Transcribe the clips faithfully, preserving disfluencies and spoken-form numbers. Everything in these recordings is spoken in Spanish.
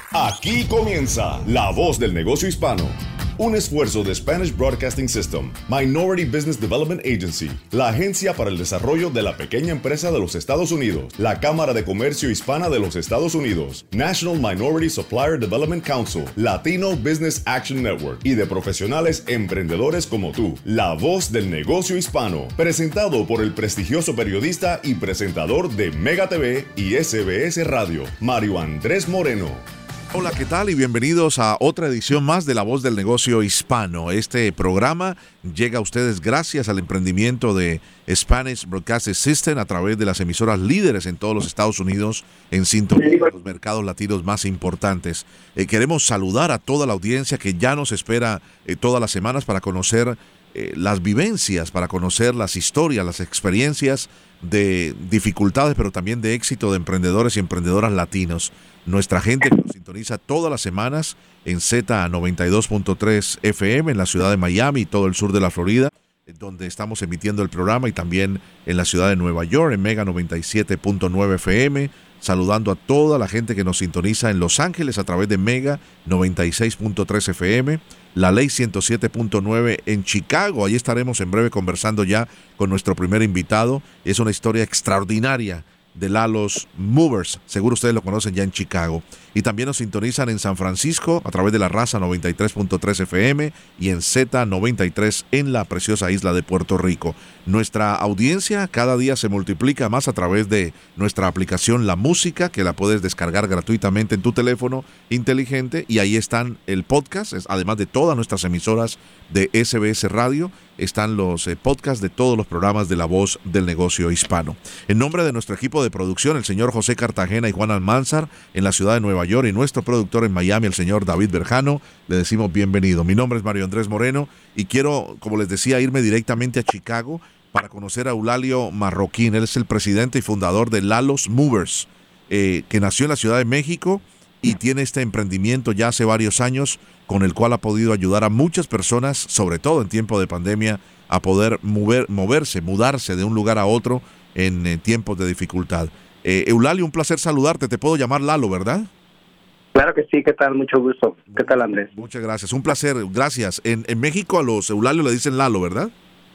Aquí comienza La Voz del Negocio Hispano, un esfuerzo de Spanish Broadcasting System, Minority Business Development Agency, la agencia para el desarrollo de la pequeña empresa de los Estados Unidos, la Cámara de Comercio Hispana de los Estados Unidos, National Minority Supplier Development Council, Latino Business Action Network y de profesionales emprendedores como tú. La Voz del Negocio Hispano, presentado por el prestigioso periodista y presentador de Mega T V y S B S Radio, Mario Andrés Moreno. Hola, ¿qué tal? Y bienvenidos a otra edición más de La Voz del Negocio Hispano. Este programa llega a ustedes gracias al emprendimiento de Spanish Broadcasting System a través de las emisoras líderes en todos los Estados Unidos en sintonía con los mercados latinos más importantes. Eh, queremos saludar a toda la audiencia que ya nos espera eh, todas las semanas para conocer eh, las vivencias, para conocer las historias, las experiencias de dificultades, pero también de éxito de emprendedores y emprendedoras latinos. Nuestra gente que nos sintoniza todas las semanas en Z noventa y dos punto tres F M en la ciudad de Miami y todo el sur de la Florida, donde estamos emitiendo el programa, y también en la ciudad de Nueva York en Mega noventa y siete punto nueve F M. Saludando a toda la gente que nos sintoniza en Los Ángeles a través de Mega noventa y seis punto tres F M, La Ley ciento siete punto nueve en Chicago. Ahí estaremos en breve conversando ya con nuestro primer invitado. Es una historia extraordinaria de Lalos Movers, seguro ustedes lo conocen ya en Chicago. Y también nos sintonizan en San Francisco a través de la Raza noventa y tres punto tres F M y en Z noventa y tres en la preciosa isla de Puerto Rico. Nuestra audiencia cada día se multiplica más a través de nuestra aplicación La Música, que la puedes descargar gratuitamente en tu teléfono inteligente, y ahí están el podcast, además de todas nuestras emisoras de S B S Radio, están los eh, podcasts de todos los programas de La Voz del Negocio Hispano. En nombre de nuestro equipo de producción, el señor José Cartagena y Juan Almanzar en la ciudad de Nueva York, y nuestro productor en Miami, el señor David Berjano, le decimos bienvenido. Mi nombre es Mario Andrés Moreno y quiero, como les decía, irme directamente a Chicago para conocer a Eulalio Marroquín. Él es el presidente y fundador de Lalos Movers, eh, que nació en la Ciudad de México y tiene este emprendimiento ya hace varios años, con el cual ha podido ayudar a muchas personas, sobre todo en tiempo de pandemia, a poder mover, moverse, mudarse de un lugar a otro en eh, tiempos de dificultad. Eh, Eulalio, un placer saludarte. Te puedo llamar Lalo, ¿verdad? Claro que sí. ¿Qué tal? Mucho gusto. ¿Qué tal, Andrés? Muchas gracias. Un placer. Gracias. En, en México a los Eulalio le dicen Lalo, ¿verdad?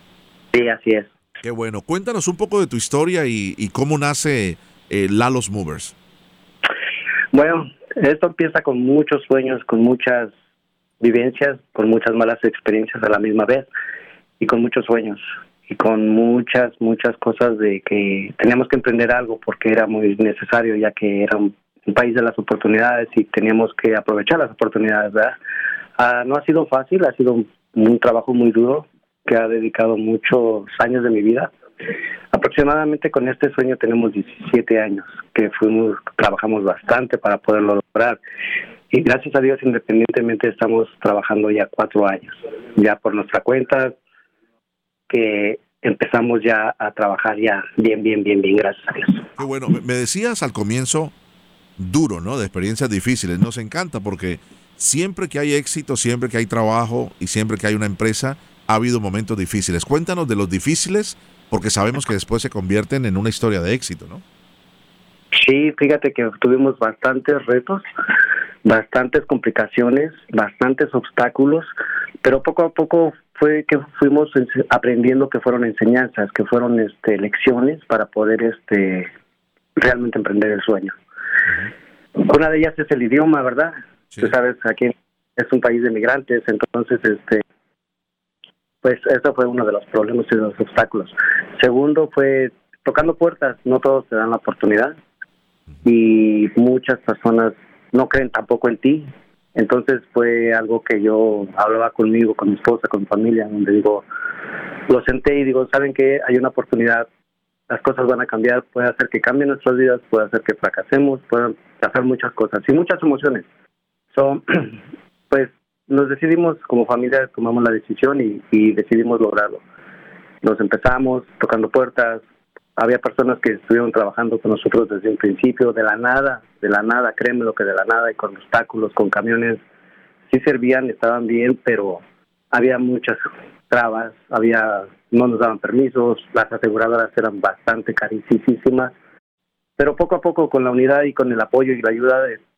Sí, así es. Qué bueno. Cuéntanos un poco de tu historia y, y cómo nace eh, Lalos Movers. Bueno, esto empieza con muchos sueños, con muchas vivencias, con muchas malas experiencias a la misma vez, y con muchos sueños, y con muchas, muchas cosas de que teníamos que emprender algo porque era muy necesario, ya que era un, un país de las oportunidades y teníamos que aprovechar las oportunidades, ¿verdad? Ah, no ha sido fácil, ha sido un, un trabajo muy duro que ha dedicado muchos años de mi vida. Aproximadamente con este sueño tenemos diecisiete años que fuimos, trabajamos bastante para poderlo lograr, y gracias a Dios, independientemente, estamos trabajando ya cuatro años, ya por nuestra cuenta, que empezamos ya a trabajar ya bien, bien, bien, bien, gracias a Dios. Qué bueno. Me decías al comienzo, duro, ¿no? De experiencias difíciles. Nos encanta porque siempre que hay éxito, siempre que hay trabajo y siempre que hay una empresa, ha habido momentos difíciles. Cuéntanos de los difíciles, porque sabemos que después se convierten en una historia de éxito, ¿no? Sí, fíjate que tuvimos bastantes retos, bastantes complicaciones, bastantes obstáculos, pero poco a poco fue que fuimos aprendiendo, que fueron enseñanzas, que fueron este, lecciones para poder este realmente emprender el sueño. Uh-huh. Una de ellas es el idioma, ¿verdad? Sí. Tú sabes, aquí es un país de migrantes, entonces este pues eso fue uno de los problemas y de los obstáculos. Segundo fue tocando puertas, no todos te dan la oportunidad y muchas personas no creen tampoco en ti. Entonces fue algo que yo hablaba conmigo, con mi esposa, con mi familia, donde digo, lo senté y digo, ¿saben qué? Hay una oportunidad, las cosas van a cambiar, puede hacer que cambien nuestras vidas, puede hacer que fracasemos, pueden pasar muchas cosas y muchas emociones. So, pues nos decidimos como familia, tomamos la decisión y, y decidimos lograrlo. Nos empezamos tocando puertas, había personas que estuvieron trabajando con nosotros desde un principio, de la nada, de la nada, créeme lo que de la nada, y con obstáculos, con camiones, sí servían, estaban bien, pero había muchas trabas, había, no nos daban permisos, las aseguradoras eran bastante carísimas, pero poco a poco con la unidad y con el apoyo y la ayuda de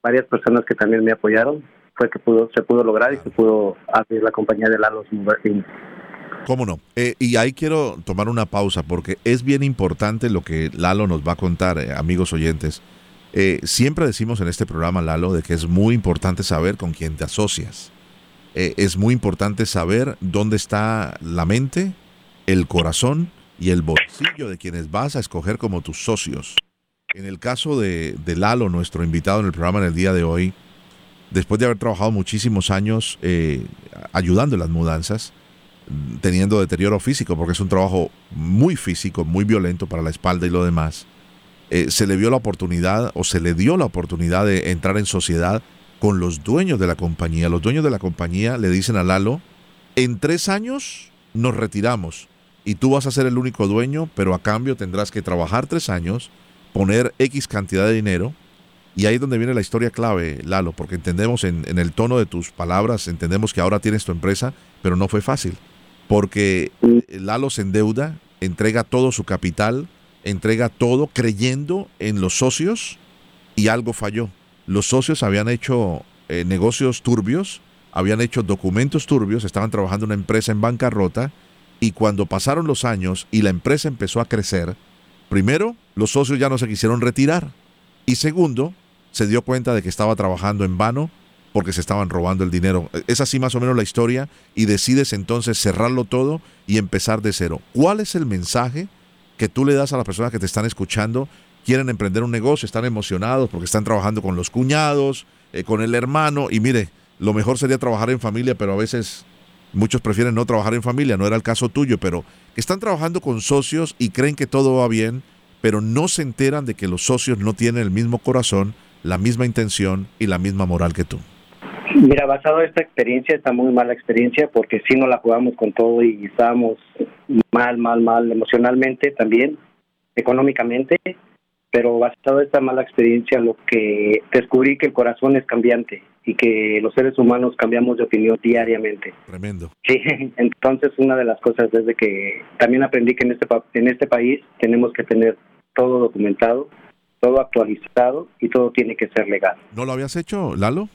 varias personas que también me apoyaron, fue que pudo se pudo lograr y se pudo abrir la compañía de Lalo's Mover Incorporated. ¿Cómo no? Eh, y ahí quiero tomar una pausa porque es bien importante lo que Lalo nos va a contar, eh, amigos oyentes. Eh, siempre decimos en este programa, Lalo, de que es muy importante saber con quién te asocias. Eh, es muy importante saber dónde está la mente, el corazón y el bolsillo de quienes vas a escoger como tus socios. En el caso de, de Lalo, nuestro invitado en el programa en el día de hoy, después de haber trabajado muchísimos años eh, ayudando en las mudanzas, teniendo deterioro físico, porque es un trabajo muy físico, muy violento para la espalda y lo demás, eh, se le vio la oportunidad o se le dio la oportunidad de entrar en sociedad con los dueños de la compañía. Los dueños de la compañía le dicen a Lalo, en tres años nos retiramos y tú vas a ser el único dueño, pero a cambio tendrás que trabajar tres años, poner X cantidad de dinero. Y ahí es donde viene la historia clave, Lalo, porque entendemos en, en el tono de tus palabras, entendemos que ahora tienes tu empresa, pero no fue fácil. Porque Lalo se endeuda, entrega todo su capital, entrega todo creyendo en los socios y algo falló. Los socios habían hecho eh, negocios turbios, habían hecho documentos turbios, estaban trabajando en una empresa en bancarrota y cuando pasaron los años y la empresa empezó a crecer, primero, los socios ya no se quisieron retirar y segundo, se dio cuenta de que estaba trabajando en vano porque se estaban robando el dinero. Es así más o menos la historia y decides entonces cerrarlo todo y empezar de cero. ¿Cuál es el mensaje que tú le das a las personas que te están escuchando? Quieren emprender un negocio, están emocionados porque están trabajando con los cuñados, eh, con el hermano y mire, lo mejor sería trabajar en familia, pero a veces muchos prefieren no trabajar en familia, no era el caso tuyo, pero que están trabajando con socios y creen que todo va bien, pero no se enteran de que los socios no tienen el mismo corazón, la misma intención y la misma moral que tú. Mira, basado en esta experiencia, está muy mala experiencia porque sí nos la jugamos con todo y estábamos mal, mal, mal emocionalmente también, económicamente, pero basado en esta mala experiencia lo que descubrí que el corazón es cambiante y que los seres humanos cambiamos de opinión diariamente. Tremendo. Sí, entonces una de las cosas es de que también aprendí que en este, en este país tenemos que tener todo documentado, todo actualizado y todo tiene que ser legal. ¿No lo habías hecho, Lalo?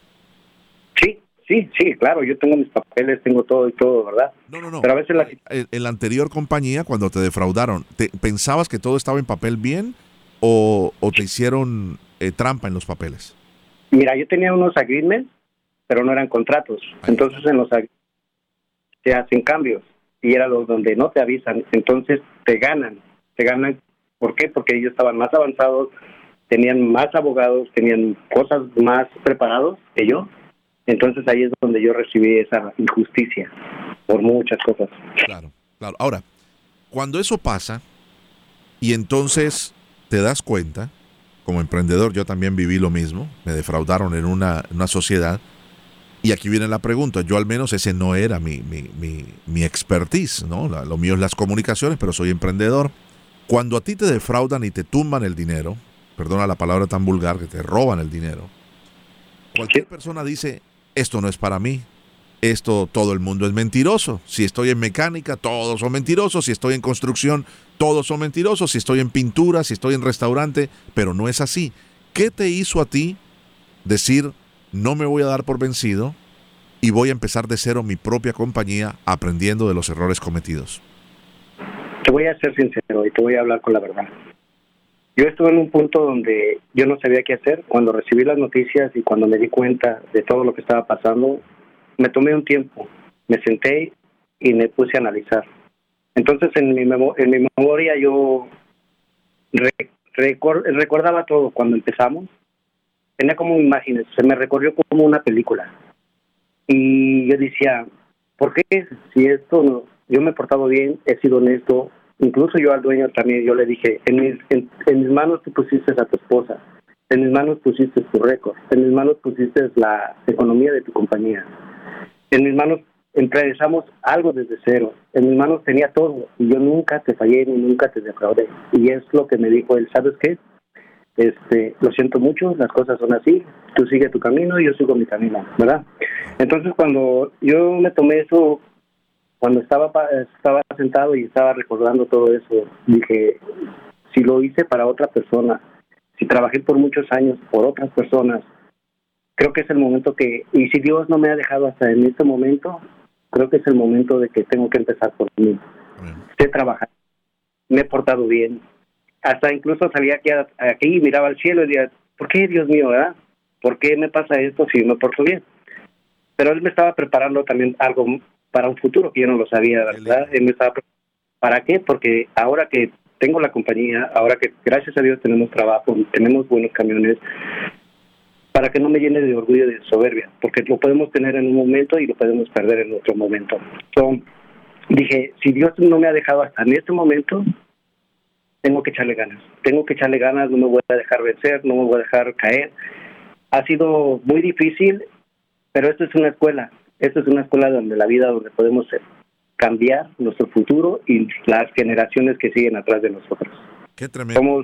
Sí, sí, sí, claro, yo tengo mis papeles, tengo todo y todo, ¿verdad? No, no, no. Pero a veces la... En, en la anterior compañía, cuando te defraudaron, ¿te, ¿pensabas que todo estaba en papel bien o, o te hicieron eh, trampa en los papeles? Mira, yo tenía unos agreements, pero no eran contratos. Ahí. Entonces en los agreements se hacen cambios y era los donde no te avisan. Entonces te ganan, te ganan. ¿Por qué? Porque ellos estaban más avanzados, tenían más abogados, tenían cosas más preparados que yo. Entonces ahí es donde yo recibí esa injusticia por muchas cosas. Claro, claro. Ahora, cuando eso pasa y entonces te das cuenta, como emprendedor yo también viví lo mismo, me defraudaron en una, en una sociedad y aquí viene la pregunta, yo al menos ese no era mi, mi, mi, mi expertise, ¿no? La, lo mío es las comunicaciones, pero soy emprendedor. Cuando a ti te defraudan y te tumban el dinero, perdona la palabra tan vulgar, que te roban el dinero, cualquier persona dice, esto no es para mí, esto todo el mundo es mentiroso, si estoy en mecánica, todos son mentirosos, si estoy en construcción, todos son mentirosos, si estoy en pintura, si estoy en restaurante, pero no es así. ¿Qué te hizo a ti decir, no me voy a dar por vencido y voy a empezar de cero mi propia compañía aprendiendo de los errores cometidos? Te voy a ser sincero y te voy a hablar con la verdad. Yo estuve en un punto donde yo no sabía qué hacer. Cuando recibí las noticias y cuando me di cuenta de todo lo que estaba pasando, me tomé un tiempo, me senté y me puse a analizar. Entonces en mi, memo- en mi memoria yo re- record- recordaba todo cuando empezamos. Tenía como imágenes, se me recorrió como una película. Y yo decía, ¿por qué? Si esto no, yo me he portado bien, he sido honesto. Incluso yo al dueño también, yo le dije, en mis, en, en mis manos tú pusiste a tu esposa, en mis manos pusiste tu récord, en mis manos pusiste la economía de tu compañía, en mis manos empezamos algo desde cero, en mis manos tenía todo y yo nunca te fallé ni nunca te defraudé. Y es lo que me dijo él, ¿sabes qué? Este, lo siento mucho, las cosas son así, tú sigue tu camino y yo sigo mi camino, ¿verdad? Entonces cuando yo me tomé eso, cuando estaba estaba sentado y estaba recordando todo eso, dije, si lo hice para otra persona, si trabajé por muchos años por otras personas, creo que es el momento que, y si Dios no me ha dejado hasta en este momento, creo que es el momento de que tengo que empezar por mí. Sé trabajar, me he portado bien, hasta incluso salía aquí, a, aquí y miraba al cielo y decía, ¿por qué, Dios mío, verdad? ¿Por qué me pasa esto si me porto bien? Pero Él me estaba preparando también algo para un futuro que yo no lo sabía, ¿verdad? Él me estaba preparando. ¿Para qué? Porque ahora que tengo la compañía, ahora que gracias a Dios tenemos trabajo, tenemos buenos camiones, para que no me llene de orgullo y de soberbia, porque lo podemos tener en un momento y lo podemos perder en otro momento. So, dije, si Dios no me ha dejado hasta en este momento, tengo que echarle ganas. Tengo que echarle ganas, no me voy a dejar vencer, no me voy a dejar caer. Ha sido muy difícil, pero esto es una escuela. Esto es una escuela donde la vida, donde podemos cambiar nuestro futuro y las generaciones que siguen atrás de nosotros. Qué tremendo. Somos,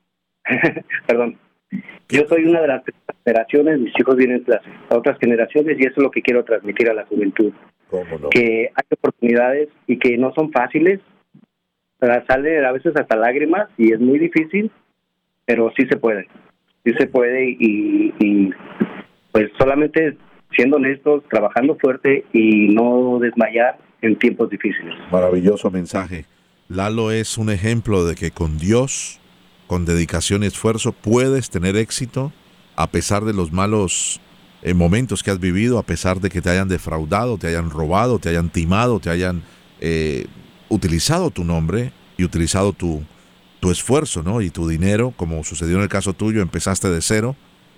perdón, yo soy una de las generaciones, mis hijos vienen de las otras generaciones y eso es lo que quiero transmitir a la juventud. ¿Cómo no? Que hay oportunidades y que no son fáciles, pero sale a veces hasta lágrimas y es muy difícil, pero sí se puede, sí se puede y, y pues solamente siendo honestos, trabajando fuerte y no desmayar en tiempos difíciles. Maravilloso mensaje. Lalo es un ejemplo de que con Dios, con dedicación y esfuerzo, puedes tener éxito a pesar de los malos eh, momentos que has vivido, a pesar de que te hayan defraudado, te hayan robado, te hayan timado, te hayan eh, utilizado tu nombre y utilizado tu, tu esfuerzo, ¿no? Y tu dinero, como sucedió en el caso tuyo, empezaste de cero,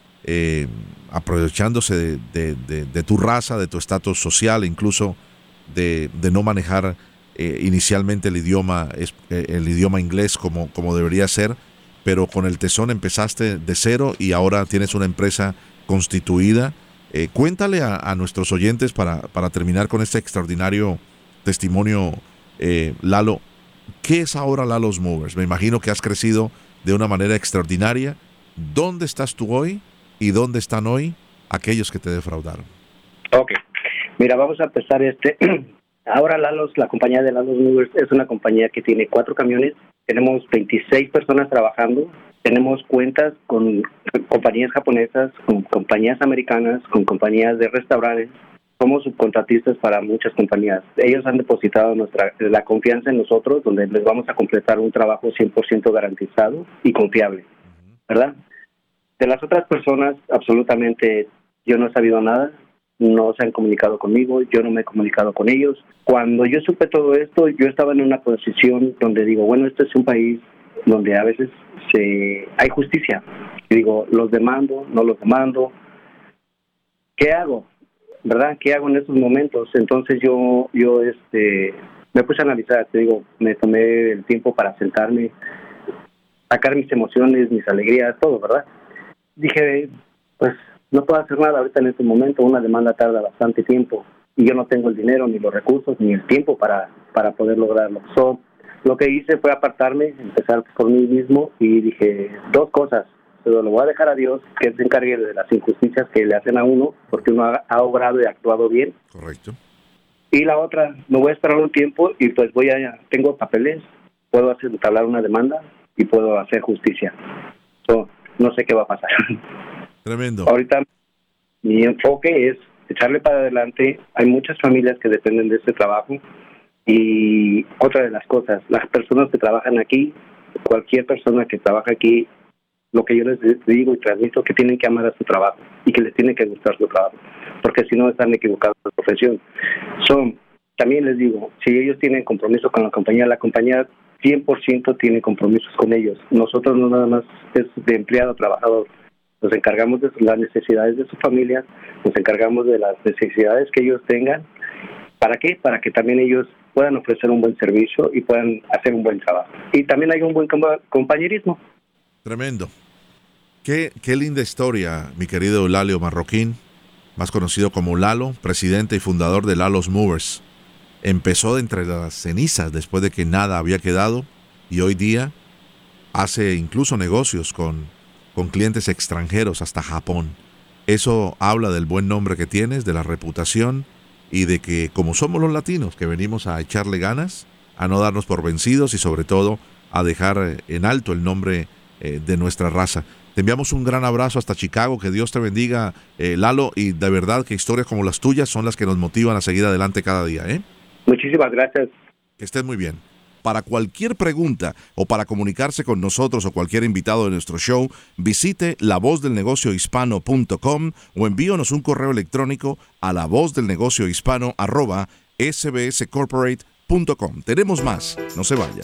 eh, aprovechándose de, de, de, de tu raza, de tu estatus social, incluso de, de no manejar eh, inicialmente el idioma, eh, el idioma inglés como, como debería ser, pero con el tesón empezaste de cero y ahora tienes una empresa constituida. Eh, cuéntale a, a nuestros oyentes para, para terminar con este extraordinario testimonio, eh, Lalo, ¿qué es ahora Lalo's Movers? Me imagino que has crecido de una manera extraordinaria. ¿Dónde estás tú hoy y dónde están hoy aquellos que te defraudaron? Ok, mira, vamos a empezar este. Ahora Lalo's, la compañía de Lalo's Movers es una compañía que tiene cuatro camiones, tenemos veintiséis personas trabajando, tenemos cuentas con compañías japonesas, con compañías americanas, con compañías de restaurantes. Somos subcontratistas para muchas compañías. Ellos han depositado nuestra la confianza en nosotros, donde les vamos a completar un trabajo cien por ciento garantizado y confiable, ¿verdad? De las otras personas, absolutamente, yo no he sabido nada, no se han comunicado conmigo, yo no me he comunicado con ellos. Cuando yo supe todo esto, yo estaba en una posición donde digo, bueno, este es un país donde a veces se hay justicia. Yo digo, los demando, no los demando. ¿Qué hago? ¿Verdad? ¿Qué hago en estos momentos? Entonces yo, yo este, me puse a analizar, te digo, me tomé el tiempo para sentarme, sacar mis emociones, mis alegrías, todo, ¿verdad? Dije, pues no puedo hacer nada ahorita en este momento, una demanda tarda bastante tiempo y yo no tengo el dinero, ni los recursos, ni el tiempo para, para poder lograrlo. So, lo que hice fue apartarme, empezar por mí mismo y dije dos cosas. Pero lo voy a dejar a Dios, que Él se encargue de las injusticias que le hacen a uno, porque uno ha, ha obrado y actuado bien. Correcto. Y la otra, me voy a esperar un tiempo y pues voy a, tengo papeles, puedo hacer, entablar una demanda y puedo hacer justicia. So, no sé qué va a pasar. Tremendo. Ahorita mi enfoque es echarle para adelante. Hay muchas familias que dependen de este trabajo. Y otra de las cosas, las personas que trabajan aquí, cualquier persona que trabaja aquí, lo que yo les digo y transmito, que tienen que amar a su trabajo y que les tiene que gustar su trabajo, porque si no están equivocados en la profesión. Son, también les digo, si ellos tienen compromiso con la compañía, la compañía cien por ciento tiene compromisos con ellos. Nosotros no nada más es de empleado, trabajador. Nos encargamos de las necesidades de su familia, nos encargamos de las necesidades que ellos tengan. ¿Para qué? Para que también ellos puedan ofrecer un buen servicio y puedan hacer un buen trabajo. Y también hay un buen compañerismo. Tremendo. Qué, qué linda historia, mi querido Eulalio Marroquín, más conocido como Lalo, presidente y fundador de Lalo's Movers. Empezó de entre las cenizas después de que nada había quedado y hoy día hace incluso negocios con, con clientes extranjeros hasta Japón. Eso habla del buen nombre que tienes, de la reputación y de que como somos los latinos que venimos a echarle ganas, a no darnos por vencidos y sobre todo a dejar en alto el nombre de nuestra raza. Te enviamos un gran abrazo hasta Chicago, que Dios te bendiga, eh, Lalo, y de verdad que historias como las tuyas son las que nos motivan a seguir adelante cada día, ¿eh? Muchísimas gracias. Que estés muy bien. Para cualquier pregunta o para comunicarse con nosotros o cualquier invitado de nuestro show, visite la voz del negocio hispano punto com o envíonos un correo electrónico a la voz del negocio hispano arroba s b s corporate punto com. Tenemos más, no se vaya.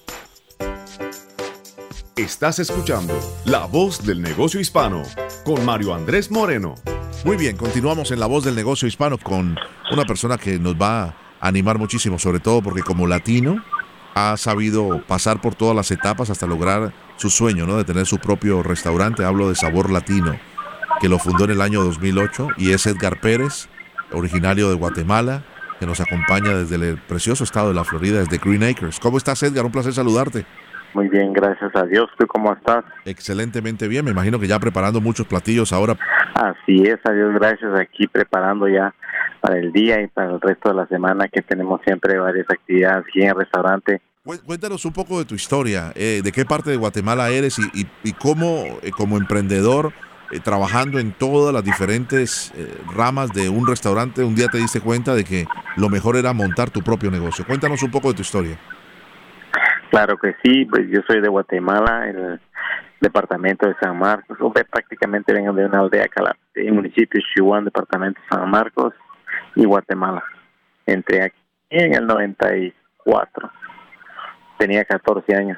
Estás escuchando La Voz del Negocio Hispano con Mario Andrés Moreno. Muy bien, continuamos en La Voz del Negocio Hispano con una persona que nos va a animar muchísimo, sobre todo porque como latino ha sabido pasar por todas las etapas hasta lograr su sueño, ¿no?, de tener su propio restaurante. Hablo de Sabor Latino, que lo fundó en el año dos mil ocho, y es Edgar Pérez, originario de Guatemala, que nos acompaña desde el precioso estado de la Florida, desde Green Acres. ¿Cómo estás, Edgar? Un placer saludarte. Muy bien, gracias a Dios. ¿Tú cómo estás? Excelentemente bien. Me imagino que ya preparando muchos platillos ahora. Así es, a Dios gracias. Aquí preparando ya para el día y para el resto de la semana, que tenemos siempre varias actividades aquí en el restaurante. Cuéntanos un poco de tu historia. Eh, ¿De qué parte de Guatemala eres y, y, y cómo, eh, como emprendedor, eh, trabajando en todas las diferentes eh, ramas de un restaurante, un día te diste cuenta de que lo mejor era montar tu propio negocio? Cuéntanos un poco de tu historia. Claro que sí, pues yo soy de Guatemala, en el departamento de San Marcos. Yo prácticamente vengo de una aldea, el municipio de Chihuahua, departamento de San Marcos y Guatemala. Entré aquí en el noventa y cuatro, tenía catorce años.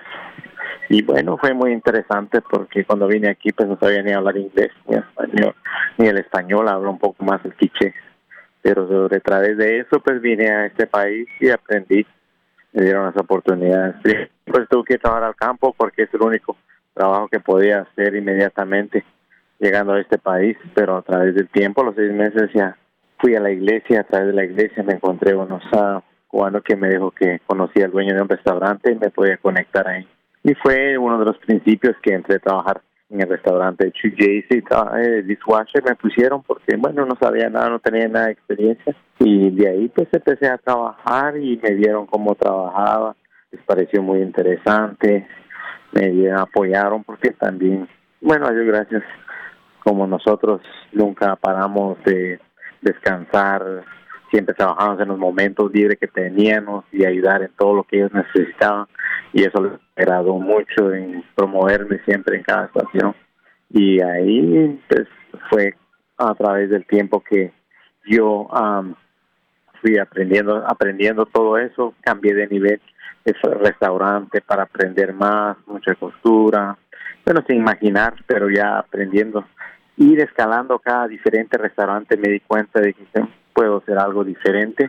Y bueno, fue muy interesante porque cuando vine aquí pues no sabía ni hablar inglés ni español, ni el español, hablo un poco más el quiché. Pero sobre a través de eso pues vine a este país y aprendí. Me dieron las oportunidades. Pues tuve que trabajar al campo porque es el único trabajo que podía hacer inmediatamente llegando a este país, pero a través del tiempo, los seis meses ya fui a la iglesia. A través de la iglesia me encontré unos uh, cubanos que me dijo que conocía al dueño de un restaurante y me podía conectar ahí. Y fue uno de los principios que entré a trabajar en el restaurante. Chief J C, eh, dishwasher me pusieron porque, bueno, no sabía nada, no tenía nada de experiencia. Y de ahí pues empecé a trabajar y me vieron cómo trabajaba. Les pareció muy interesante. Me apoyaron porque también, bueno, a Dios gracias, como nosotros nunca paramos de descansar, siempre trabajamos en los momentos libres que teníamos y ayudar en todo lo que ellos necesitaban. Y eso les agradó mucho en promoverme siempre en cada estación. Y ahí pues fue a través del tiempo que yo um, fui aprendiendo aprendiendo todo eso. Cambié de nivel de restaurante para aprender más, mucha costura, bueno, sin imaginar, pero ya aprendiendo. Ir escalando cada diferente restaurante me di cuenta de que puedo hacer algo diferente,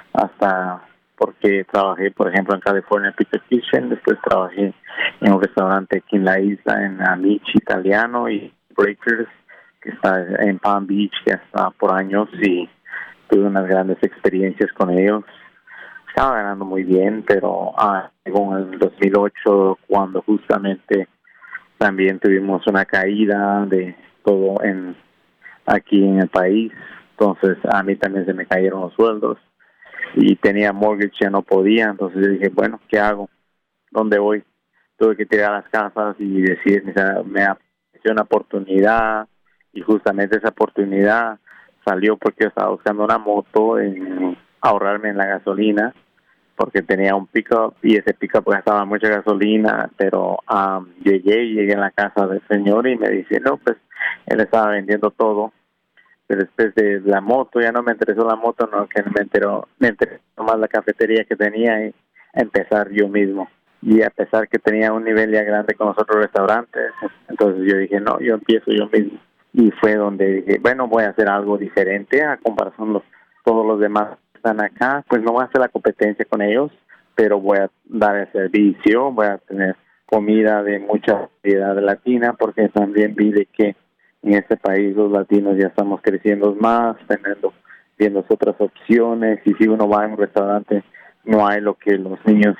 hasta porque trabajé, por ejemplo, en California Pizza Kitchen, después trabajé en un restaurante aquí en la isla, en Amici Italiano, y Breakers, que está en Palm Beach, que está por años, y tuve unas grandes experiencias con ellos. Estaba ganando muy bien, pero ah, en el dos mil ocho, cuando justamente también tuvimos una caída de todo en aquí en el país, entonces a mí también se me cayeron los sueldos y tenía mortgage, ya no podía. Entonces yo dije, bueno, ¿qué hago? ¿Dónde voy? Tuve que tirar las casas y decir, me apareció una oportunidad, y justamente esa oportunidad salió porque yo estaba buscando una moto, en ahorrarme en la gasolina, porque tenía un pick-up y ese pick-up gastaba mucha gasolina. Pero um, llegué y llegué a la casa del señor y me dice, no, pues él estaba vendiendo todo. Pero después de la moto, ya no me interesó la moto, no, que me enteró, me interesó más la cafetería que tenía y empezar yo mismo. Y a pesar que tenía un nivel ya grande con los otros restaurantes, entonces yo dije, no, yo empiezo yo mismo. Y fue donde dije, bueno, voy a hacer algo diferente a comparación de todos los demás que están acá. Pues no voy a hacer la competencia con ellos, pero voy a dar el servicio, voy a tener comida de mucha variedad latina, porque también vi de que en este país los latinos ya estamos creciendo más, teniendo, viendo otras opciones, y si uno va a un restaurante no hay lo que los niños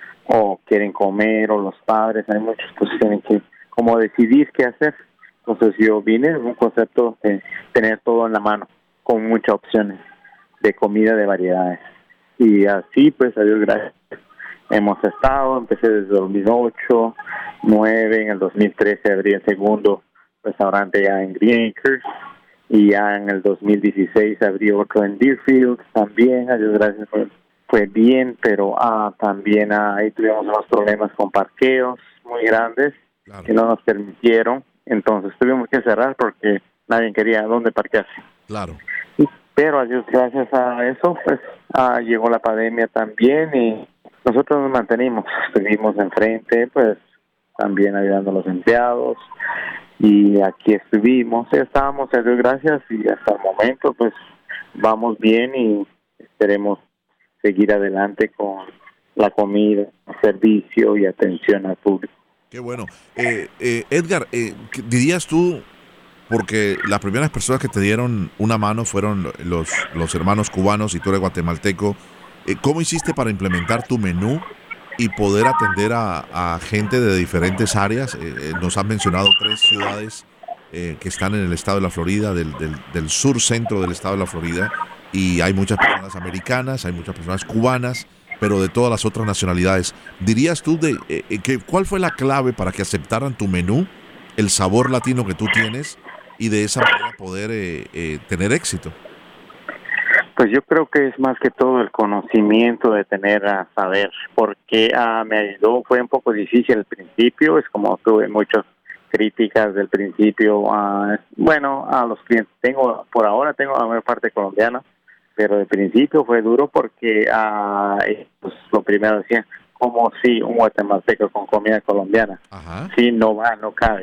o quieren comer, o los padres, hay muchos que tienen que como decidir qué hacer. Entonces yo vine en un concepto de tener todo en la mano, con muchas opciones de comida de variedades. Y así pues, a Dios gracias, hemos estado. Empecé desde dos mil ocho, nueve, en el dos mil trece abrí el segundo restaurante ya en Green Acres, y ya en el dos mil dieciséis abrí otro en Deerfield también, a Dios gracias fue, fue bien, pero ah, también ah, ahí tuvimos unos problemas con parqueos muy grandes, claro, que no nos permitieron, entonces tuvimos que cerrar porque nadie quería dónde parquearse. Claro. Pero a Dios gracias a eso, pues ah, llegó la pandemia también y nosotros nos mantenimos, estuvimos enfrente, pues también ayudando a los empleados, y aquí estuvimos, estábamos, a Dios gracias, y hasta el momento pues vamos bien y esperemos seguir adelante con la comida, servicio y atención al público. Qué bueno. Eh, eh, Edgar, eh, dirías tú, porque las primeras personas que te dieron una mano fueron los, los hermanos cubanos y tú eres guatemalteco, eh, ¿cómo hiciste para implementar tu menú y poder atender a, a gente de diferentes áreas? Eh, nos han mencionado tres ciudades eh, que están en el estado de la Florida, del, del, del sur centro del estado de la Florida, y hay muchas personas americanas, hay muchas personas cubanas, pero de todas las otras nacionalidades. ¿Dirías tú de eh, que cuál fue la clave para que aceptaran tu menú, el sabor latino que tú tienes, y de esa manera poder eh, eh, tener éxito? Pues yo creo que es más que todo el conocimiento de tener a saber, porque uh, me ayudó, fue un poco difícil al principio, es como tuve muchas críticas del principio, uh, bueno, a los clientes, tengo, por ahora tengo la mayor parte colombiana, pero de principio fue duro porque uh, pues, lo primero decía, como si un guatemalteco con comida colombiana, Ajá. Sí, no va, no cabe,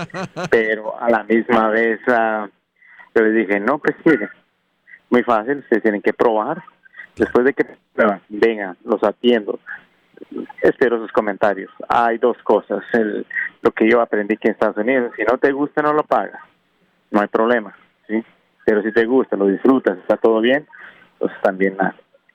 pero a la misma vez uh, yo les dije, no, pues sí, muy fácil, ustedes tienen que probar. Después de que prueban, vengan, los atiendo. Espero sus comentarios. Hay dos cosas. El, lo que yo aprendí aquí en Estados Unidos, si no te gusta, no lo pagas. No hay problema, ¿sí? Pero si te gusta, lo disfrutas, está todo bien, pues también nada.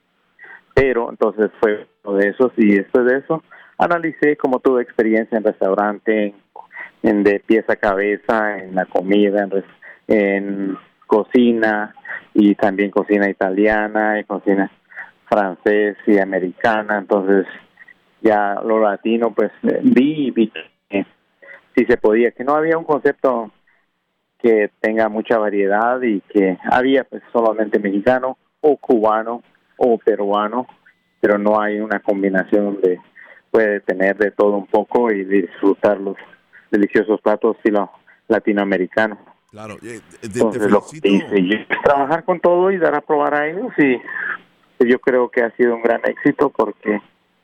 Pero entonces fue uno de esos, y después de eso analicé como tuve experiencia en restaurante, en, en de pies a cabeza, en la comida, en, en cocina, y también cocina italiana y cocina francés y americana. Entonces ya lo latino pues vi y vi que sí se podía, que no había un concepto que tenga mucha variedad y que había pues solamente mexicano o cubano o peruano, pero no hay una combinación donde puede tener de todo un poco y disfrutar los deliciosos platos estilo latinoamericano. Claro, eh, de, Entonces, te lo que hice yo es trabajar con todo y dar a probar a ellos, y yo creo que ha sido un gran éxito porque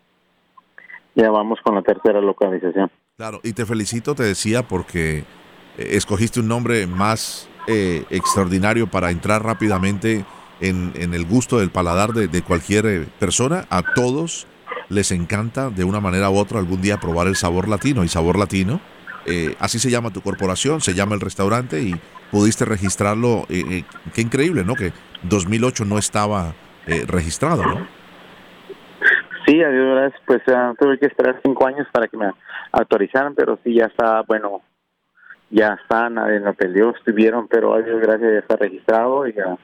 ya vamos con la tercera localización. Claro, y te felicito, te decía, porque eh, escogiste un nombre más eh, extraordinario para entrar rápidamente en, en el gusto del paladar de, de cualquier eh, persona. A todos les encanta de una manera u otra algún día probar el sabor latino, y sabor latino. Eh, así se llama tu corporación, se llama el restaurante, y pudiste registrarlo. Eh, eh, qué increíble, ¿no? Que dos mil ocho no estaba eh, registrado, ¿no? Sí, adiós, pues uh, tuve que esperar cinco años para que me autorizaran, pero sí, ya está, bueno, ya está, nadie me peleó, estuvieron, pero adiós, gracias, ya está registrado y ya,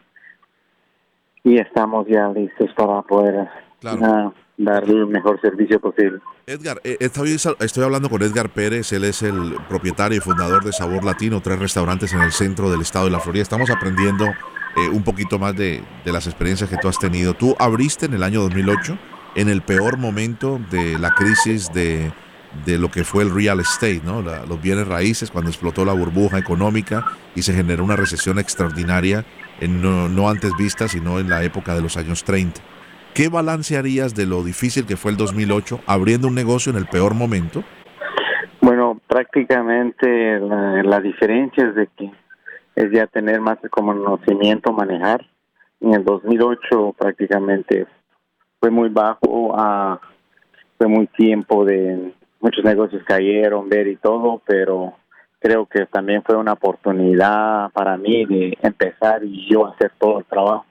y estamos ya listos para poder claro. uh, dar el mejor servicio posible. Edgar, eh, estoy, estoy hablando con Edgar Pérez, él es el propietario y fundador de Sabor Latino, tres restaurantes en el centro del estado de la Florida. Estamos aprendiendo eh, un poquito más de, de las experiencias que tú has tenido. Tú abriste en el año dos mil ocho, en el peor momento de la crisis de, de lo que fue el real estate, ¿no? La, los bienes raíces, cuando explotó la burbuja económica y se generó una recesión extraordinaria, en no, no antes vista, sino en la época de los años treinta. ¿Qué balance harías de lo difícil que fue el dos mil ocho abriendo un negocio en el peor momento? Bueno, prácticamente la, la diferencia es de que es ya tener más conocimiento, manejar. En el dos mil ocho prácticamente fue muy bajo, uh, fue muy tiempo de muchos negocios cayeron, ver y todo, pero creo que también fue una oportunidad para mí de empezar y yo hacer todo el trabajo.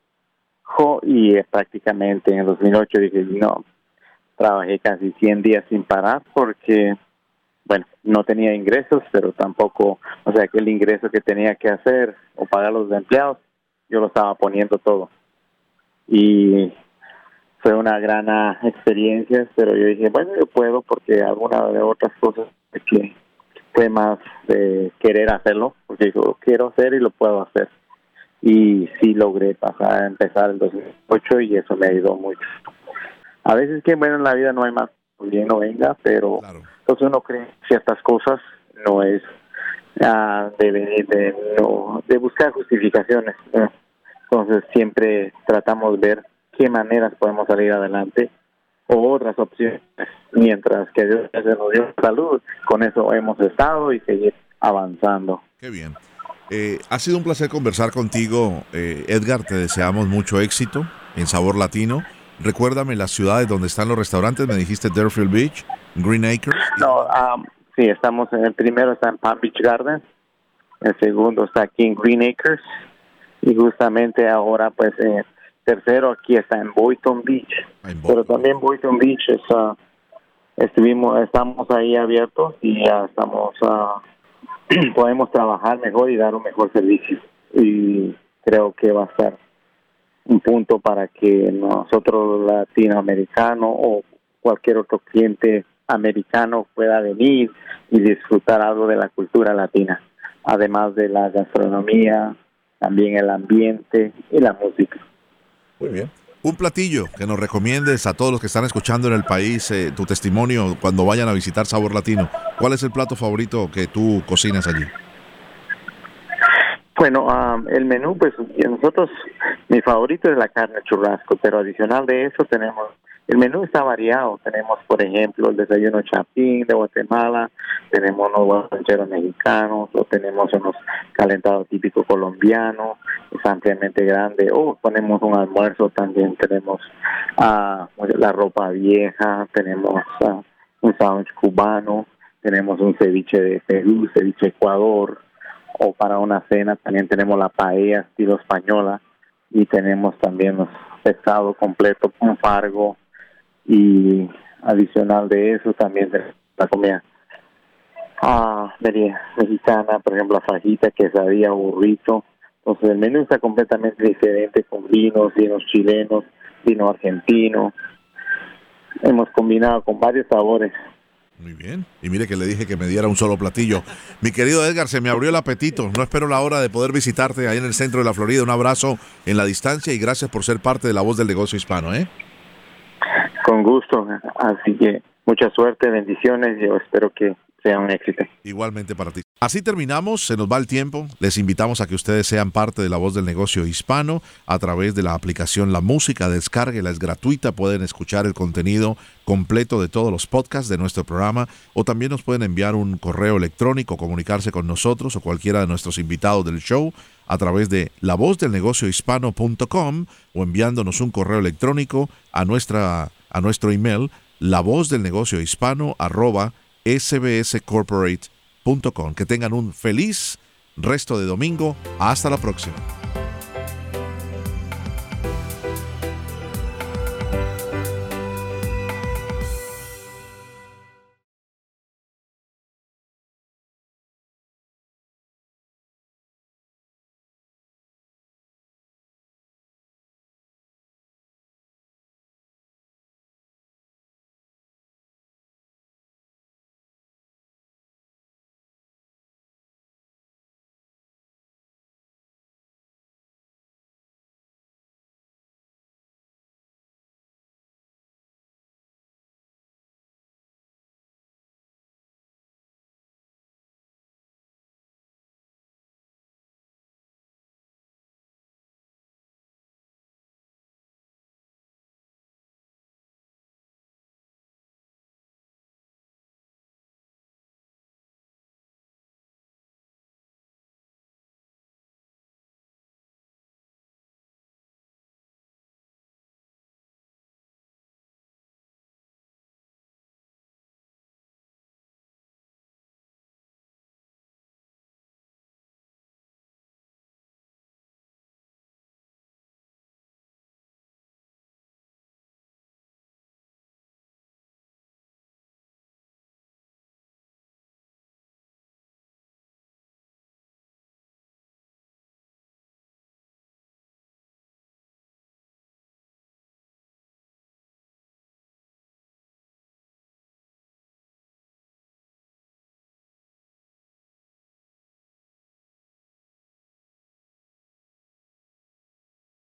Y eh, prácticamente en el dos mil ocho dije, no, trabajé casi cien días sin parar porque, bueno, no tenía ingresos, pero tampoco, o sea, que el ingreso que tenía que hacer o pagar a los empleados, yo lo estaba poniendo todo. Y fue una gran experiencia, pero yo dije, bueno, yo puedo porque alguna de otras cosas que fue más de querer hacerlo, porque yo quiero hacer y lo puedo hacer. Y sí logré pasar a empezar el dos mil ocho y eso me ayudó mucho. A veces que bueno, en la vida no hay más bien no venga, pero claro. Entonces uno cree ciertas cosas, no es uh, de, de, de, no, de buscar justificaciones, ¿no? Entonces siempre tratamos de ver qué maneras podemos salir adelante o otras opciones, mientras que Dios nos dio salud, con eso hemos estado y seguir avanzando. Qué bien. Eh, ha sido un placer conversar contigo, eh, Edgar, te deseamos mucho éxito en Sabor Latino. Recuérdame las ciudades donde están los restaurantes, me dijiste Deerfield Beach, Green Acres. No, um, sí, estamos en el primero está en Palm Beach Gardens, el segundo está aquí en Green Acres y justamente ahora pues eh, tercero aquí está en Boynton Beach, en pero también Boynton Beach es, uh, estuvimos, estamos ahí abiertos y ya estamos, uh, podemos trabajar mejor y dar un mejor servicio y creo que va a estar un punto para que nosotros latinoamericanos o cualquier otro cliente americano pueda venir y disfrutar algo de la cultura latina, además de la gastronomía, también el ambiente y la música. Muy bien. Un platillo que nos recomiendes a todos los que están escuchando en el país, eh, tu testimonio cuando vayan a visitar Sabor Latino. ¿Cuál es el plato favorito que tú cocinas allí? Bueno, um, el menú, pues nosotros, mi favorito es la carne churrasco, pero adicional de eso tenemos, el menú está variado. Tenemos, por ejemplo, el desayuno chapín de Guatemala, tenemos unos rancheros mexicanos, o tenemos unos calentados típicos colombianos, es ampliamente grande, o ponemos un almuerzo también, tenemos uh, la ropa vieja, tenemos uh, un sándwich cubano, tenemos un ceviche de Perú, ceviche de Ecuador, o para una cena también tenemos la paella estilo española y tenemos también los pescados completos con fargo y adicional de eso también tenemos la comida ah, mexicana, por ejemplo la fajita, quesadilla, burrito. Entonces el menú está completamente diferente con vinos, vinos chilenos, vino argentino. Hemos combinado con varios sabores. Muy bien. Y mire que le dije que me diera un solo platillo. Mi querido Edgar, se me abrió el apetito. No espero la hora de poder visitarte ahí en el centro de la Florida. Un abrazo en la distancia y gracias por ser parte de la voz del negocio hispano, ¿eh? Con gusto. Así que mucha suerte, bendiciones. Yo espero que sea un éxito. Igualmente para ti. Así terminamos, se nos va el tiempo. Les invitamos a que ustedes sean parte de la voz del negocio hispano a través de la aplicación La Música. Descárguela, es gratuita. Pueden escuchar el contenido completo de todos los podcasts de nuestro programa o también nos pueden enviar un correo electrónico, comunicarse con nosotros o cualquiera de nuestros invitados del show a través de la voz del negocio hispano punto com o enviándonos un correo electrónico a nuestra a nuestro email la voz del negocio hispano arroba s b s corporate punto com. Que tengan un feliz resto de domingo. Hasta la próxima.